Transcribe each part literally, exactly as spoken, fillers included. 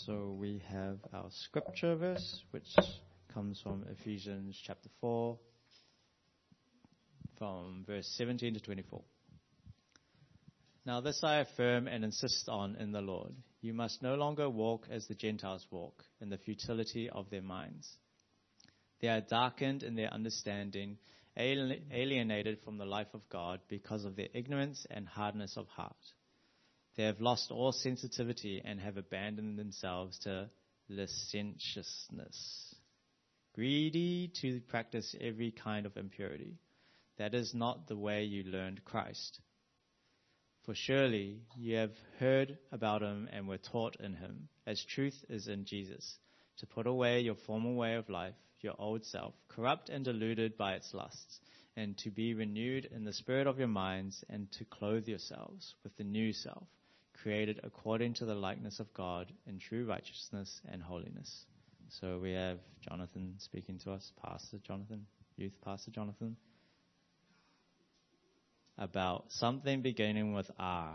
So we have our scripture verse, which comes from Ephesians chapter four, from verse seventeen to twenty-four. Now this I affirm and insist on in the Lord. You must no longer walk as the Gentiles walk, in the futility of their minds. They are darkened in their understanding, alienated from the life of God because of their ignorance and hardness of heart. They have lost all sensitivity and have abandoned themselves to licentiousness, greedy to practice every kind of impurity. That is not the way you learned Christ. For surely you have heard about him and were taught in him, as truth is in Jesus, to put away your former way of life, your old self, corrupt and deluded by its lusts, and to be renewed in the spirit of your minds, and to clothe yourselves with the new self, created according to the likeness of God in true righteousness and holiness. So we have Jonathan speaking to us, Pastor Jonathan, Youth Pastor Jonathan, about something beginning with R.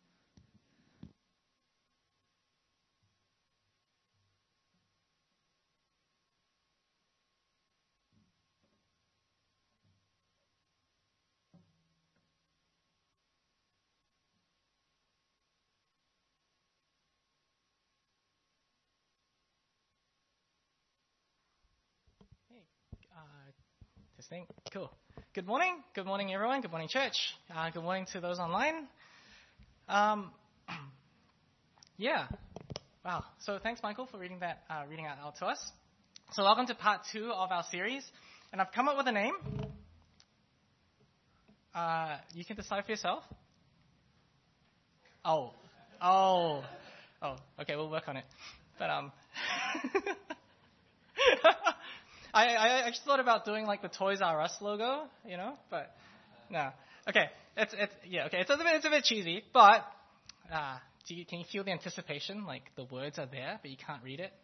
Testing. Cool. Good morning. Good morning, everyone. Good morning, church. Uh, good morning to those online. Um, yeah. Wow. So thanks, Michael, for reading that, uh, reading out, out to us. So welcome to part two of our series, and I've come up with a name. Uh, you can decide for yourself. Oh. Oh. Oh. Okay, we'll work on it. But um. I, I actually thought about doing like the Toys R Us logo, you know, but no. Okay, it's it's yeah, okay, it's a bit it's a bit cheesy, but uh, do you, can you feel the anticipation? Like the words are there, but you can't read it.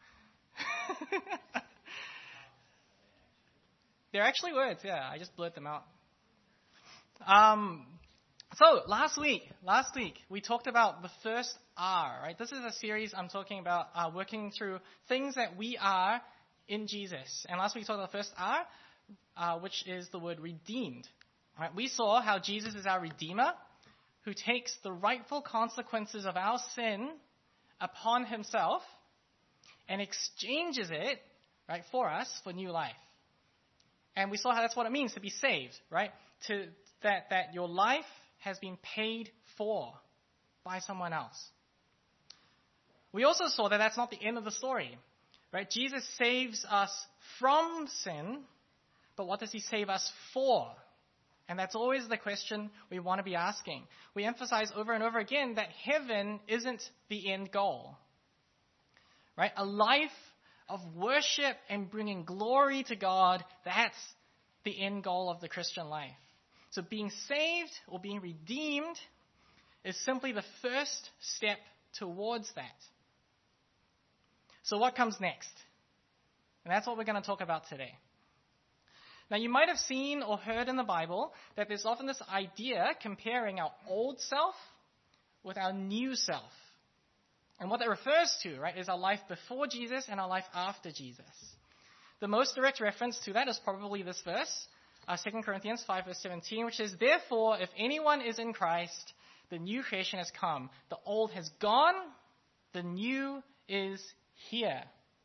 They're actually words, yeah. I just blurred them out. Um, so last week, last week we talked about the first R, right? This is a series I'm talking about, uh, working through things that we are in Jesus. And last week we talked about the first R, uh, which is the word redeemed. Right? We saw how Jesus is our Redeemer, who takes the rightful consequences of our sin upon himself and exchanges it, right, for us for new life. And we saw how that's what it means to be saved, right? To that that your life has been paid for by someone else. We also saw that that's not the end of the story. Right? Jesus saves us from sin, but what does he save us for? And that's always the question we want to be asking. We emphasize over and over again that heaven isn't the end goal. Right? A life of worship and bringing glory to God, that's the end goal of the Christian life. So being saved or being redeemed is simply the first step towards that. So what comes next? And that's what we're going to talk about today. Now, you might have seen or heard in the Bible that there's often this idea comparing our old self with our new self. And what that refers to, right, is our life before Jesus and our life after Jesus. The most direct reference to that is probably this verse, uh, Second Corinthians five, verse seventeen, which says, "Therefore, if anyone is in Christ, the new creation has come. The old has gone, the new is here."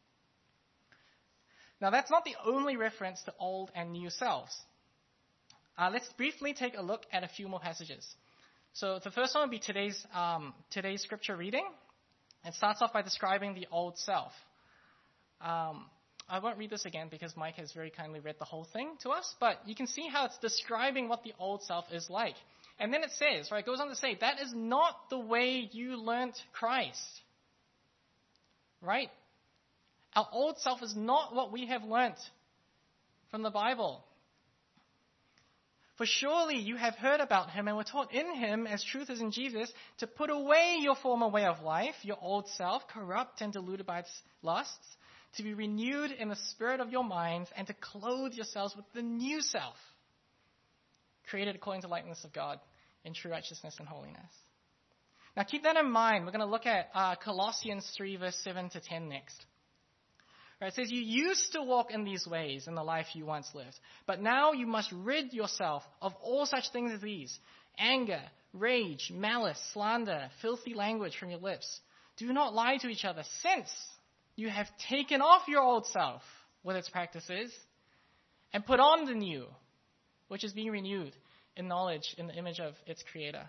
Now, that's not the only reference to old and new selves. Uh, let's briefly take a look at a few more passages. So the first one would be today's um, today's scripture reading. It starts off by describing the old self. Um, I won't read this again because Mike has very kindly read the whole thing to us, but you can see how it's describing what the old self is like. And then it says, right, it goes on to say, that is not the way you learnt Christ. Right? Our old self is not what we have learnt from the Bible. For surely you have heard about him and were taught in him, as truth is in Jesus, to put away your former way of life, your old self, corrupt and deluded by its lusts, to be renewed in the spirit of your minds, and to clothe yourselves with the new self, created according to the likeness of God, in true righteousness and holiness. Now keep that in mind. We're going to look at uh, Colossians three, verse seven to ten next. Right, it says, you used to walk in these ways in the life you once lived, but now you must rid yourself of all such things as these: anger, rage, malice, slander, filthy language from your lips. Do not lie to each other, since you have taken off your old self with its practices and put on the new, which is being renewed in knowledge in the image of its creator.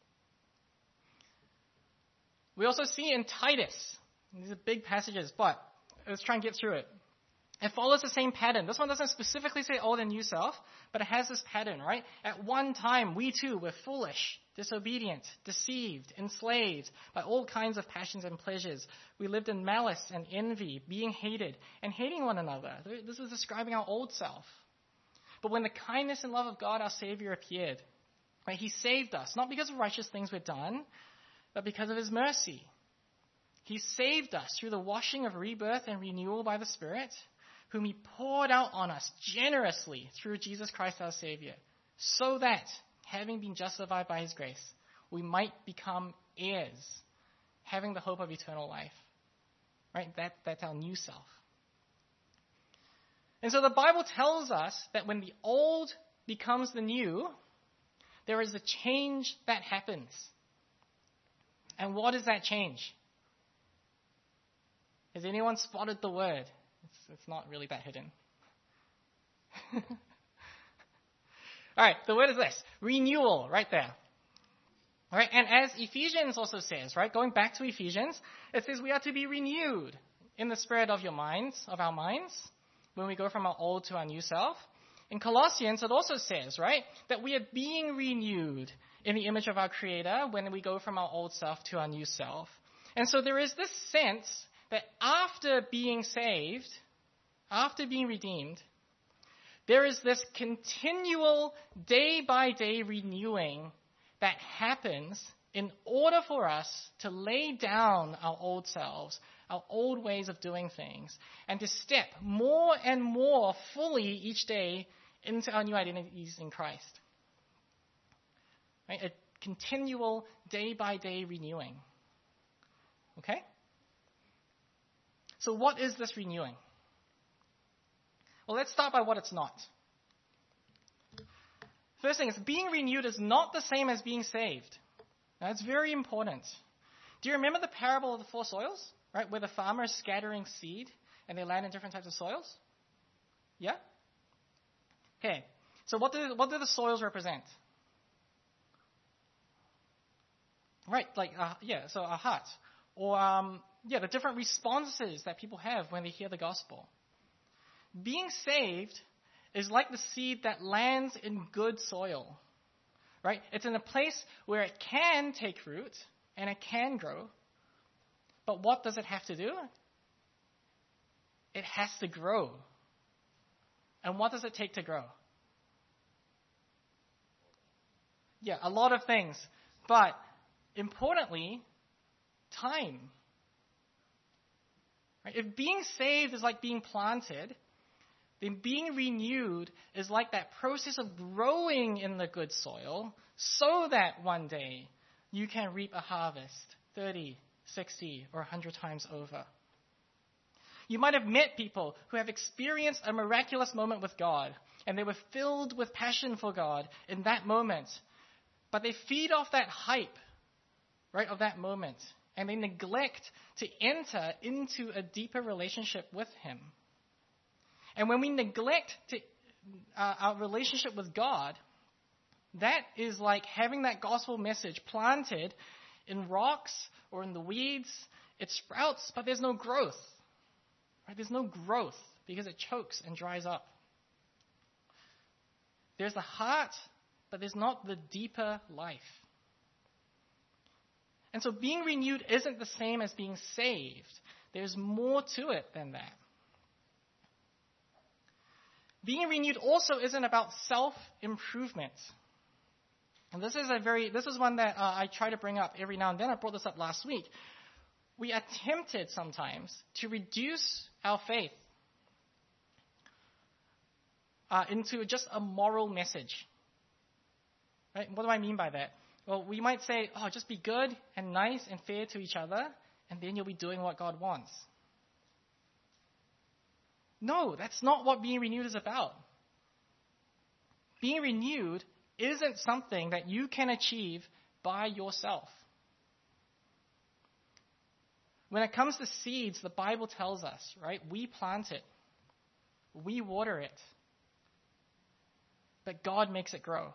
We also see in Titus, these are big passages, but let's try and get through it. It follows the same pattern. This one doesn't specifically say old and new self, but it has this pattern, right? At one time, we too were foolish, disobedient, deceived, enslaved by all kinds of passions and pleasures. We lived in malice and envy, being hated and hating one another. This is describing our old self. But when the kindness and love of God, our Savior, appeared, right, he saved us, not because of righteous things we've done, but because of his mercy. He saved us through the washing of rebirth and renewal by the Spirit, whom he poured out on us generously through Jesus Christ our Savior, so that, having been justified by his grace, we might become heirs, having the hope of eternal life. Right? That, that's our new self. And so the Bible tells us that when the old becomes the new, there is a change that happens. And what is that change? Has anyone spotted the word? It's, it's not really that hidden. All right, the word is this: renewal, right there. All right, and as Ephesians also says, right, going back to Ephesians, it says we are to be renewed in the spirit of your minds, of our minds, when we go from our old to our new self. In Colossians, it also says, right, that we are being renewed in the image of our Creator when we go from our old self to our new self. And so there is this sense that after being saved, after being redeemed, there is this continual day-by-day renewing that happens in order for us to lay down our old selves, our old ways of doing things, and to step more and more fully each day into our new identities in Christ. Right? A continual day-by-day renewing. Okay? So what is this renewing? Well, let's start by what it's not. First thing is, being renewed is not the same as being saved. Now, it's very important. Do you remember the parable of the four soils? Right, where the farmer is scattering seed and they land in different types of soils? Yeah? Okay. So what do, what do the soils represent? Right, like, uh, yeah, so our hearts. Or, um, yeah, the different responses that people have when they hear the gospel. Being saved is like the seed that lands in good soil, right? It's in a place where it can take root and it can grow. But what does it have to do? It has to grow. And what does it take to grow? Yeah, a lot of things. But importantly, time. Right? If being saved is like being planted, then being renewed is like that process of growing in the good soil so that one day you can reap a harvest thirty, sixty, or one hundred times over. You might have met people who have experienced a miraculous moment with God, and they were filled with passion for God in that moment, but they feed off that hype, right, of that moment, and they neglect to enter into a deeper relationship with Him. And when we neglect to, uh, our relationship with God, that is like having that gospel message planted in rocks or in the weeds. It sprouts, but there's no growth. Right? There's no growth because it chokes and dries up. There's the heart, but there's not the deeper life. And so being renewed isn't the same as being saved. There's more to it than that. Being renewed also isn't about self-improvement. And this is a very, this is one that uh, I try to bring up every now and then. I brought this up last week. We are tempted sometimes to reduce our faith uh, into just a moral message. Right? What do I mean by that? Well, we might say, oh, just be good and nice and fair to each other, and then you'll be doing what God wants. No, that's not what being renewed is about. Being renewed isn't something that you can achieve by yourself. When it comes to seeds, the Bible tells us, right? We plant it. We water it. But God makes it grow.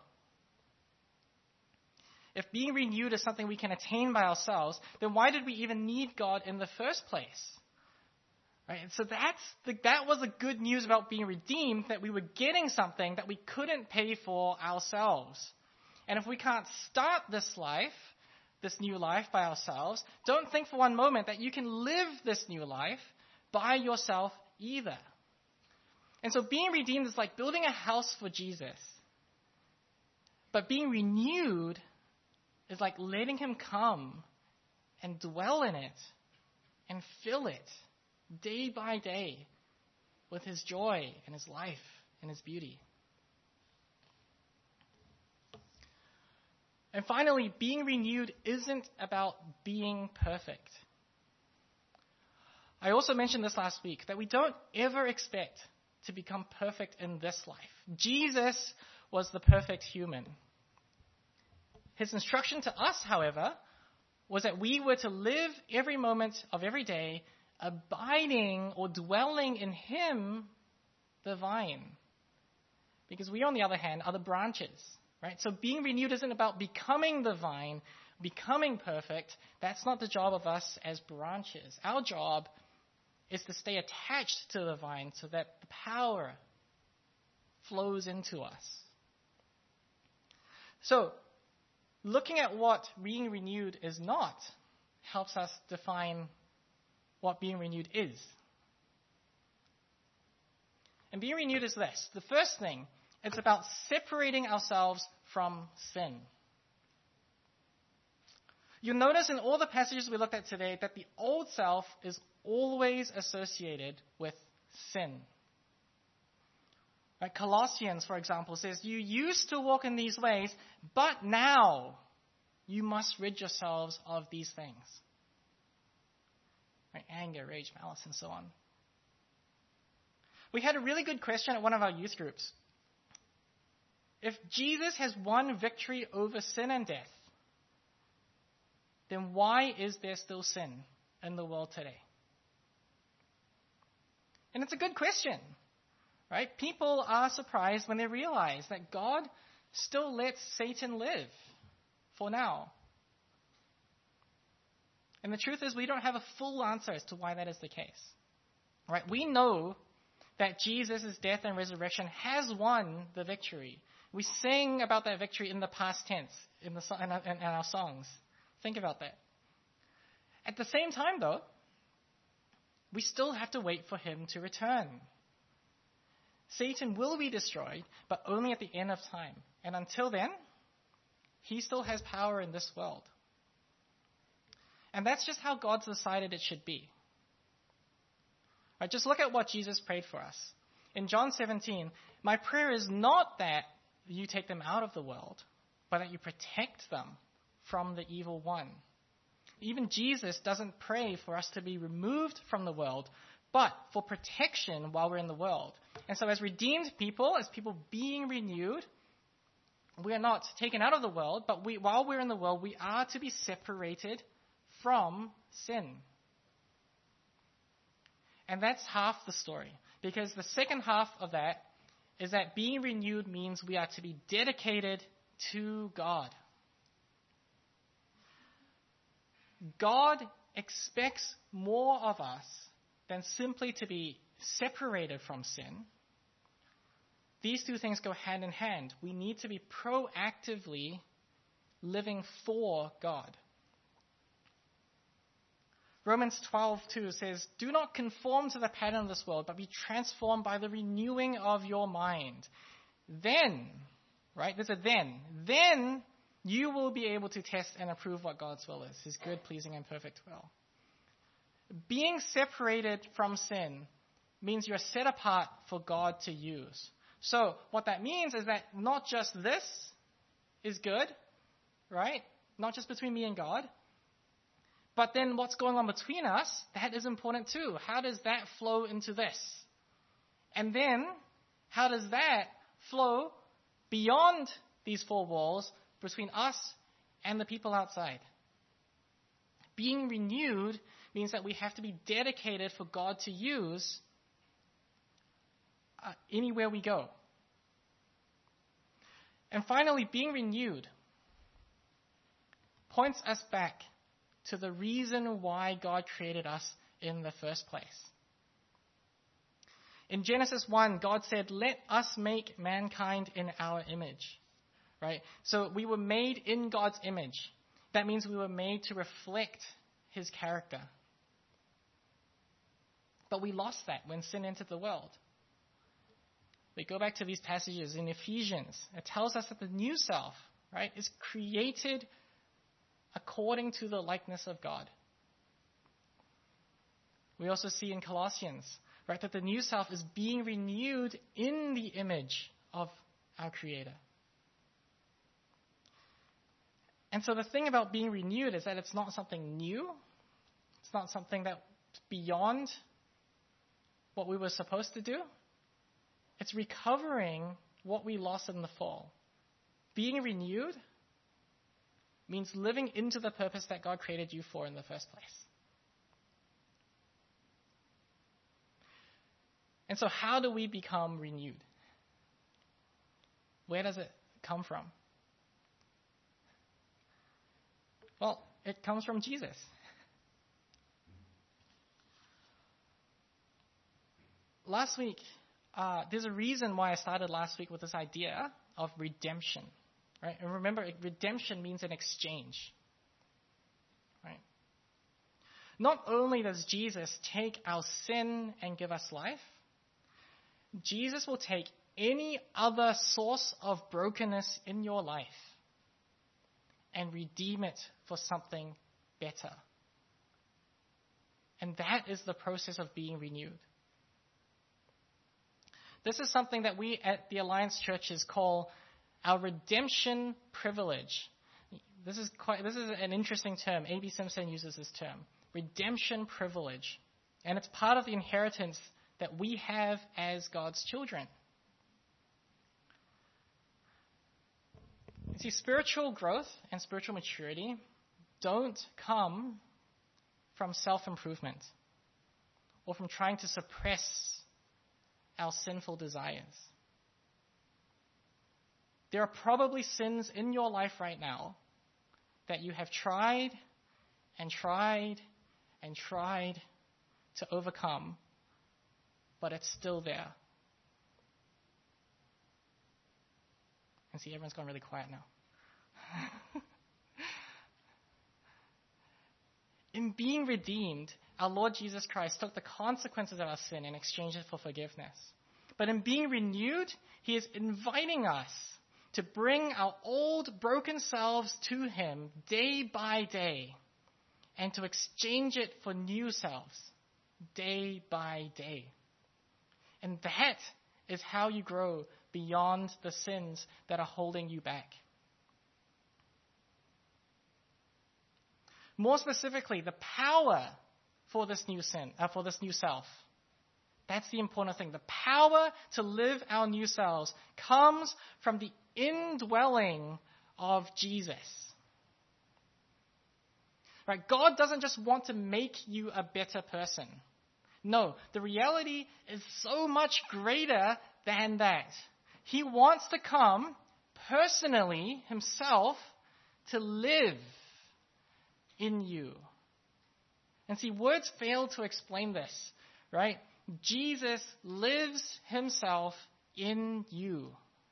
If being renewed is something we can attain by ourselves, then why did we even need God in the first place? Right? And so that's the, that was the good news about being redeemed, that we were getting something that we couldn't pay for ourselves. And if we can't start this life, this new life by ourselves, don't think for one moment that you can live this new life by yourself either. And so being redeemed is like building a house for Jesus. But being renewed is like letting him come and dwell in it and fill it day by day with his joy and his life and his beauty. And finally, being renewed isn't about being perfect. I also mentioned this last week, that we don't ever expect to become perfect in this life. Jesus was the perfect human. His instruction to us, however, was that we were to live every moment of every day abiding or dwelling in him, the vine. Because we, on the other hand, are the branches. Right? So being renewed isn't about becoming the vine, becoming perfect. That's not the job of us as branches. Our job is to stay attached to the vine so that the power flows into us. So, looking at what being renewed is not helps us define what being renewed is. And being renewed is this. The first thing, it's about separating ourselves from sin. You'll notice in all the passages we looked at today that the old self is always associated with sin. Right? Colossians, for example, says, you used to walk in these ways, but now you must rid yourselves of these things. Right? Anger, rage, malice, and so on. We had a really good question at one of our youth groups. If Jesus has won victory over sin and death, then why is there still sin in the world today? And it's a good question, right? People are surprised when they realize that God still lets Satan live for now. And the truth is, we don't have a full answer as to why that is the case. Right? We know that Jesus' death and resurrection has won the victory. We sing about that victory in the past tense in, the, in, our, in our songs. Think about that. At the same time, though, we still have to wait for him to return. Satan will be destroyed, but only at the end of time. And until then, he still has power in this world. And that's just how God's decided it should be. Right, just look at what Jesus prayed for us. In John seventeen, my prayer is not that you take them out of the world, but that you protect them from the evil one. Even Jesus doesn't pray for us to be removed from the world, but for protection while we're in the world. And so as redeemed people, as people being renewed, we are not taken out of the world, but we, while we're in the world, we are to be separated from sin. And that's half the story, because the second half of that is that being renewed means we are to be dedicated to God. God expects more of us than simply to be separated from sin. These two things go hand in hand. We need to be proactively living for God. Romans twelve two says, do not conform to the pattern of this world, but be transformed by the renewing of your mind. Then, right, there's a then, then you will be able to test and approve what God's will is, his good, pleasing, and perfect will. Being separated from sin means you're set apart for God to use. So what that means is that not just this is good, right? Not just between me and God. But then what's going on between us, that is important too. How does that flow into this? And then, how does that flow beyond these four walls between us and the people outside? Being renewed means that we have to be dedicated for God to use uh, anywhere we go. And finally, being renewed points us back to the reason why God created us in the first place. In Genesis one, God said, "Let us make mankind in our image." Right? So we were made in God's image. That means we were made to reflect his character. But we lost that when sin entered the world. We go back to these passages in Ephesians. It tells us that the new self, right, is created according to the likeness of God. We also see in Colossians, right, that the new self is being renewed in the image of our Creator. And so the thing about being renewed is that it's not something new. It's not something that's beyond what we were supposed to do. It's recovering what we lost in the fall. Being renewed means living into the purpose that God created you for in the first place. And so how do we become renewed? Where does it come from? Well, it comes from Jesus. Last week, uh, there's a reason why I started last week with this idea of redemption. Right? And remember, redemption means an exchange. Right? Not only does Jesus take our sin and give us life, Jesus will take any other source of brokenness in your life and redeem it for something better. And that is the process of being renewed. This is something that we at the Alliance Churches call our redemption privilege. This is quite, this is an interesting term. A B Simpson uses this term. Redemption privilege. And it's part of the inheritance that we have as God's children. You see, spiritual growth and spiritual maturity don't come from self-improvement or from trying to suppress our sinful desires. There are probably sins in your life right now that you have tried and tried and tried to overcome, but it's still there. And see, everyone's gone really quiet now. In being redeemed, our Lord Jesus Christ took the consequences of our sin and exchanged it for forgiveness. But in being renewed, he is inviting us to bring our old broken selves to him day by day and to exchange it for new selves day by day. And that is how you grow beyond the sins that are holding you back. More specifically, the power for this new sin, uh, for this new self. That's the important thing. The power to live our new selves comes from the indwelling of Jesus. Right? God doesn't just want to make you a better person. No, the reality is so much greater than that. He wants to come personally himself to live in you. And see, words fail to explain this, right? Jesus lives himself in you.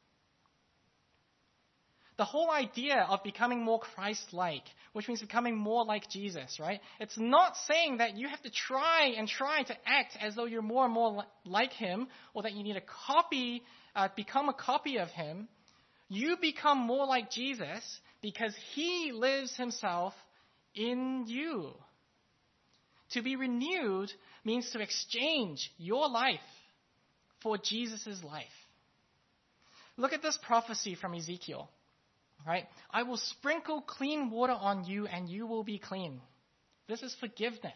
The whole idea of becoming more Christ-like, which means becoming more like Jesus, right? It's not saying that you have to try and try to act as though you're more and more like him, or that you need to copy, uh, become a copy of him. You become more like Jesus because he lives himself in you. To be renewed means to exchange your life for Jesus' life. Look at this prophecy from Ezekiel. right? I will sprinkle clean water on you and you will be clean. This is forgiveness.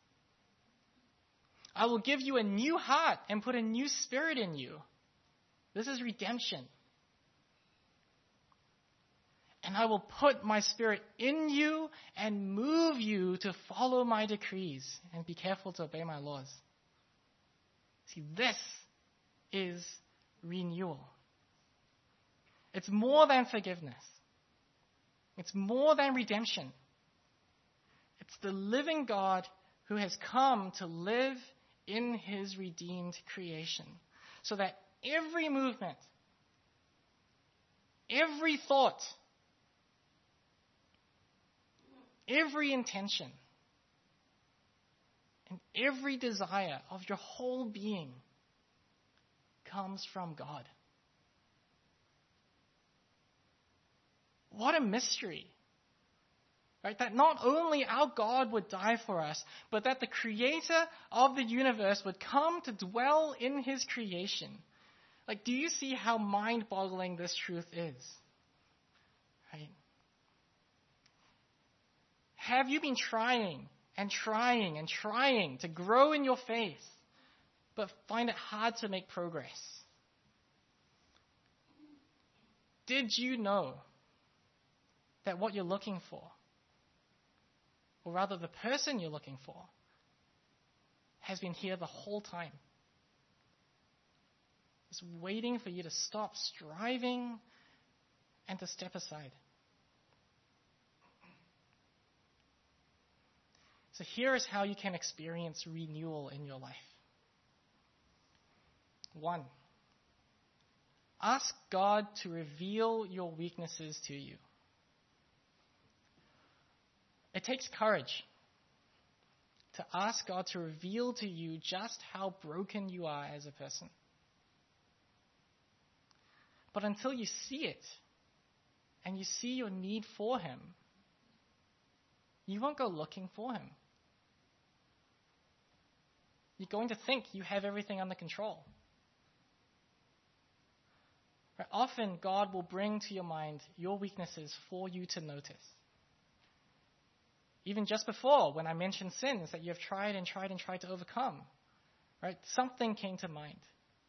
I will give you a new heart and put a new spirit in you. This is redemption. And I will put my spirit in you and move you to follow my decrees and be careful to obey my laws. See, this is renewal. It's more than forgiveness. It's more than redemption. It's the living God who has come to live in his redeemed creation, so that every movement, every thought, every intention, and every desire of your whole being comes from God. What a mystery. Right? That not only our God would die for us, but that the creator of the universe would come to dwell in his creation. Like, do you see how mind-boggling this truth is? Right? Have you been trying and trying and trying to grow in your faith, but find it hard to make progress? Did you know that what you're looking for, or rather the person you're looking for, has been here the whole time? It's waiting for you to stop striving and to step aside. So here is how you can experience renewal in your life. One, ask God to reveal your weaknesses to you. It takes courage to ask God to reveal to you just how broken you are as a person. But until you see it, and you see your need for him, you won't go looking for him. You're going to think you have everything under control. Right? Often, God will bring to your mind your weaknesses for you to notice. Even just before, when I mentioned sins that you have tried and tried and tried to overcome, right? Something came to mind.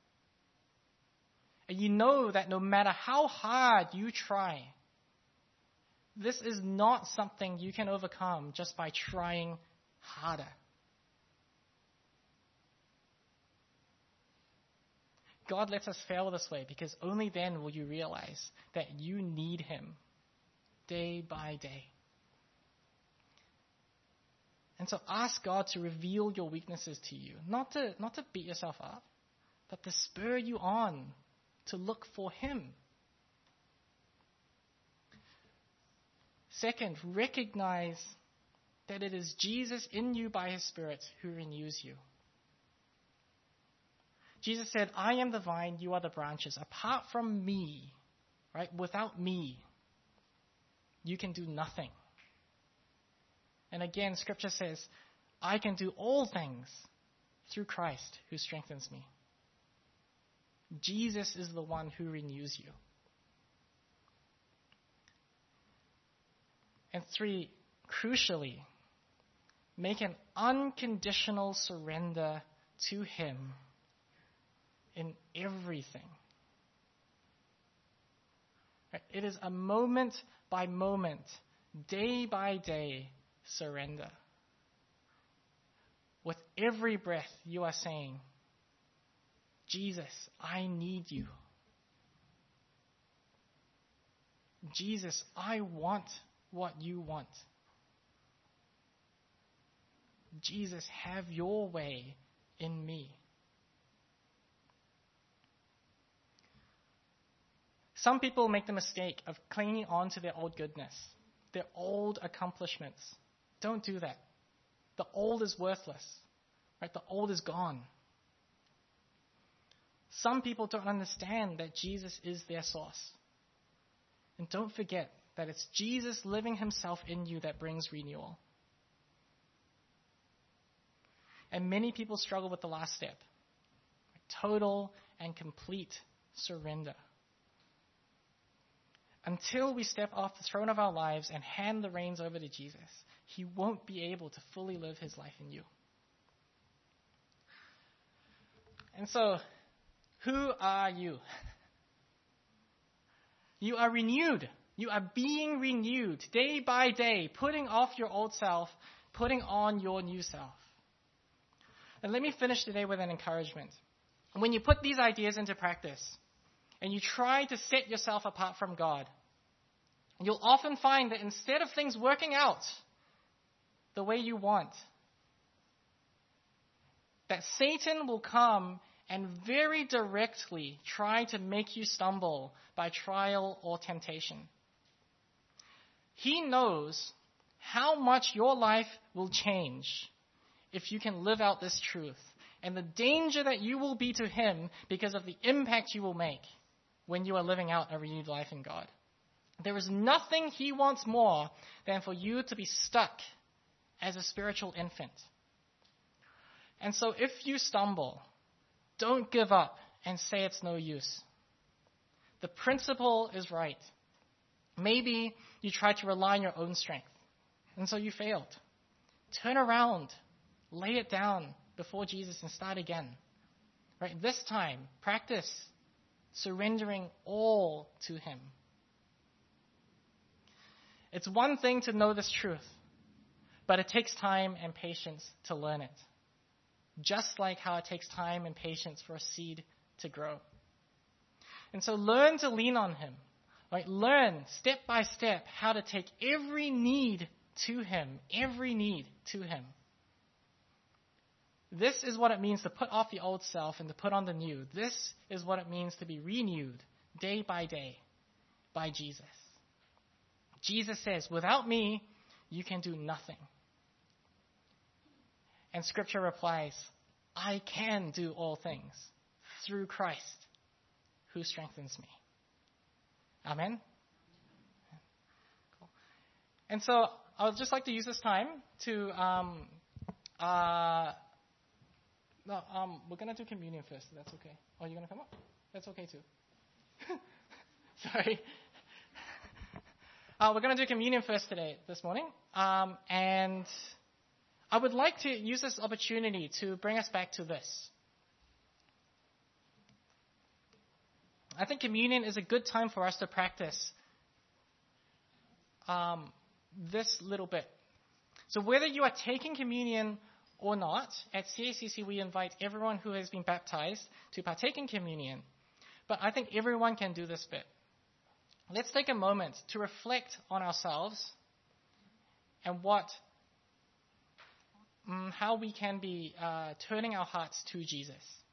And you know that no matter how hard you try, this is not something you can overcome just by trying harder. God lets us fail this way because only then will you realize that you need him day by day. And so ask God to reveal your weaknesses to you, not to, not to beat yourself up, but to spur you on to look for him. Second, recognize that it is Jesus in you by his Spirit who renews you. Jesus said, I am the vine, you are the branches. Apart from me, right, without me, you can do nothing. And again, Scripture says, I can do all things through Christ who strengthens me. Jesus is the one who renews you. And three, crucially, make an unconditional surrender to him in everything. It is a moment by moment, day by day surrender. With every breath, you are saying, Jesus, I need you. Jesus, I want what you want. Jesus, have your way in me. Some people make the mistake of clinging on to their old goodness, their old accomplishments. Don't do that. The old is worthless, right? The old is gone. Some people don't understand that Jesus is their source. And don't forget that it's Jesus living himself in you that brings renewal. And many people struggle with the last step, total and complete surrender. until we step off the throne of our lives and hand the reins over to Jesus, he won't be able to fully live his life in you. And so, who are you? You are renewed. You are being renewed day by day, putting off your old self, putting on your new self. And let me finish today with an encouragement. When you put these ideas into practice and you try to set yourself apart from God, you'll often find that instead of things working out the way you want, that Satan will come and very directly try to make you stumble by trial or temptation. He knows how much your life will change if you can live out this truth, and the danger that you will be to him because of the impact you will make when you are living out a renewed life in God. There is nothing he wants more than for you to be stuck as a spiritual infant. And so if you stumble, don't give up and say it's no use. The principle is right. Maybe you tried to rely on your own strength, and so you failed. Turn around, lay it down before Jesus and start again. Right? This time, practice surrendering all to him. It's one thing to know this truth, but it takes time and patience to learn it. Just like how it takes time and patience for a seed to grow. And so learn to lean on him. Right? Learn step by step how to take every need to him. Every need to him. This is what it means to put off the old self and to put on the new. This is what it means to be renewed day by day by Jesus. Jesus says, without me, you can do nothing. And Scripture replies, I can do all things through Christ who strengthens me. Amen? Cool. And so I would just like to use this time to, um, uh, no, um, we're going to do communion first. That's okay. Oh, you're going to come up? That's okay too. Sorry. Uh, we're going to do communion first today, this morning. Um, and I would like to use this opportunity to bring us back to this. I think communion is a good time for us to practice um, this little bit. So whether you are taking communion or not, at C A C C we invite everyone who has been baptized to partake in communion. But I think everyone can do this bit. Let's take a moment to reflect on ourselves and what, um, how we can be uh, turning our hearts to Jesus.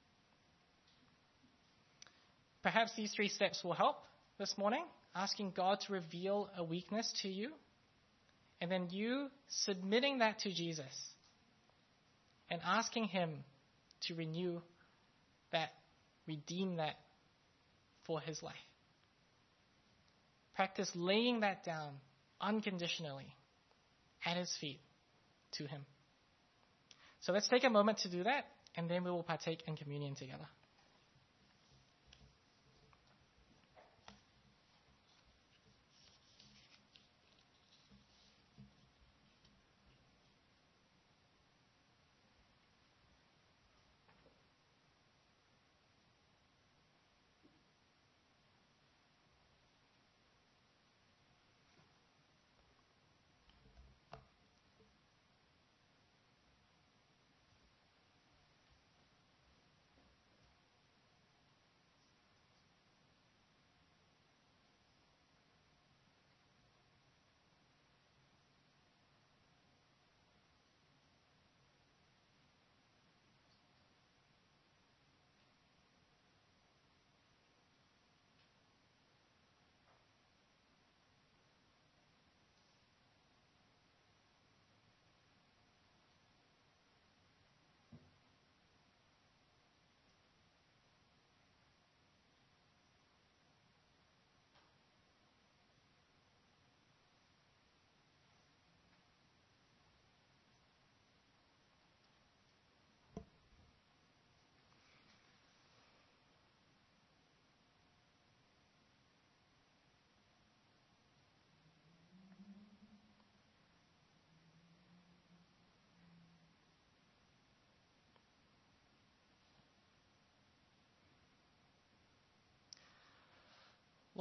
Perhaps these three steps will help this morning, asking God to reveal a weakness to you, and then you submitting that to Jesus and asking him to renew that, redeem that for his life. Practice laying that down unconditionally at his feet to him. So let's take a moment to do that, and then we will partake in communion together.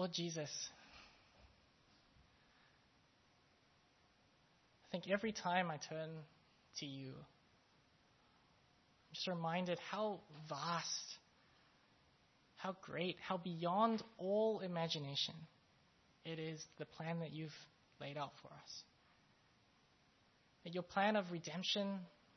Lord Jesus, I think every time I turn to you, I'm just reminded how vast, how great, how beyond all imagination it is the plan that you've laid out for us. That your plan of redemption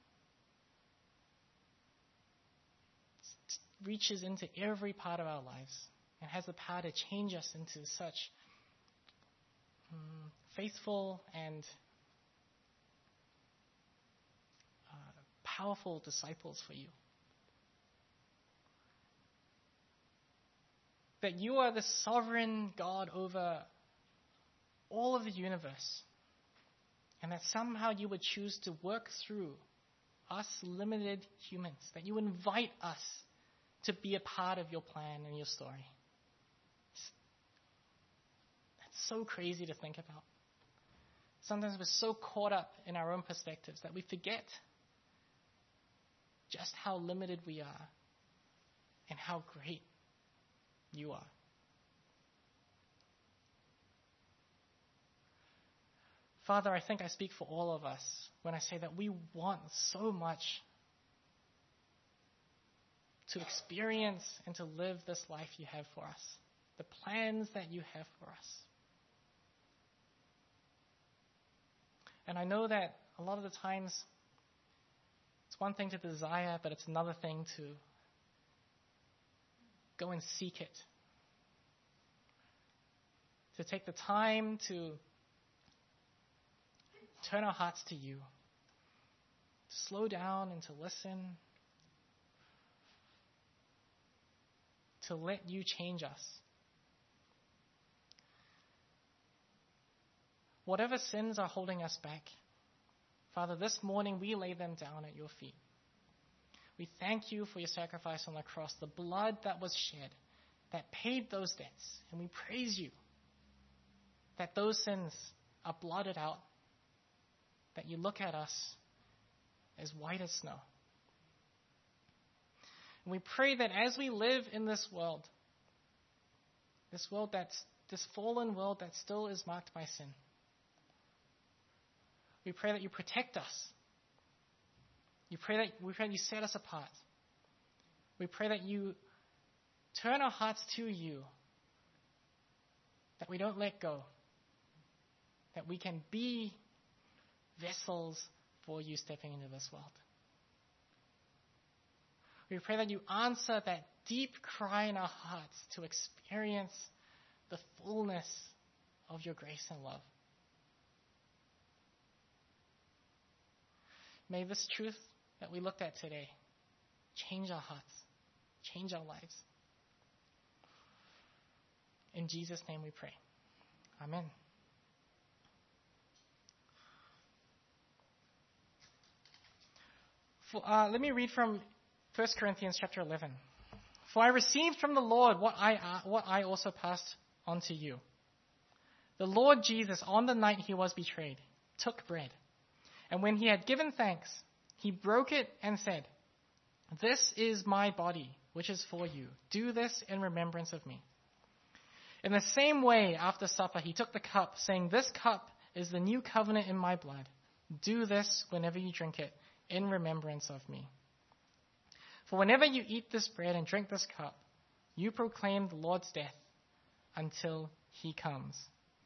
reaches into every part of our lives and has the power to change us into such um, faithful and uh, powerful disciples for you. That you are the sovereign God over all of the universe, and that somehow you would choose to work through us limited humans, that you invite us to be a part of your plan and your story. That's so crazy to think about. Sometimes we're so caught up in our own perspectives that we forget just how limited we are and how great you are. Father, I think I speak for all of us when I say that we want so much to experience and to live this life you have for us, the plans that you have for us. And I know that a lot of the times it's one thing to desire, but it's another thing to go and seek it. To take the time to turn our hearts to you, to slow down and to listen, to let you change us. Whatever sins are holding us back, Father, this morning we lay them down at your feet. We thank you for your sacrifice on the cross, the blood that was shed, that paid those debts. And we praise you that those sins are blotted out, that you look at us as white as snow. And we pray that as we live in this world, this world that's, this fallen world that still is marked by sin, we pray that you protect us. You pray that we pray that you set us apart. We pray that you turn our hearts to you, that we don't let go, that we can be vessels for you stepping into this world. We pray that you answer that deep cry in our hearts to experience the fullness of your grace and love. May this truth that we looked at today change our hearts, change our lives. In Jesus' name we pray. Amen. For, uh, let me read from First Corinthians chapter eleven. For I received from the Lord what I, uh, what I also passed on to you. The Lord Jesus, on the night he was betrayed, took bread. And when he had given thanks, he broke it and said, "This is my body, which is for you. Do this in remembrance of me." In the same way, after supper, he took the cup, saying, "This cup is the new covenant in my blood. Do this whenever you drink it, in remembrance of me. For whenever you eat this bread and drink this cup, you proclaim the Lord's death until he comes."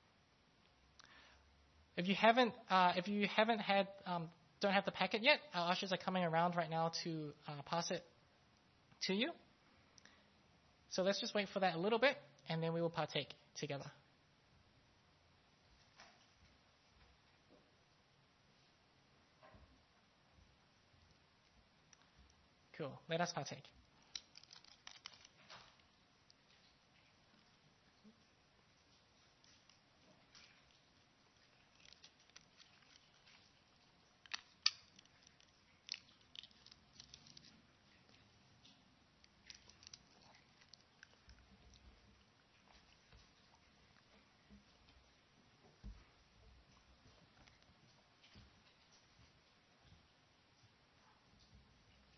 If you haven't, uh, if you haven't had, um, don't have the packet yet, our ushers are coming around right now to uh, pass it to you. So let's just wait for that a little bit, and then we will partake together. Cool. Let us partake.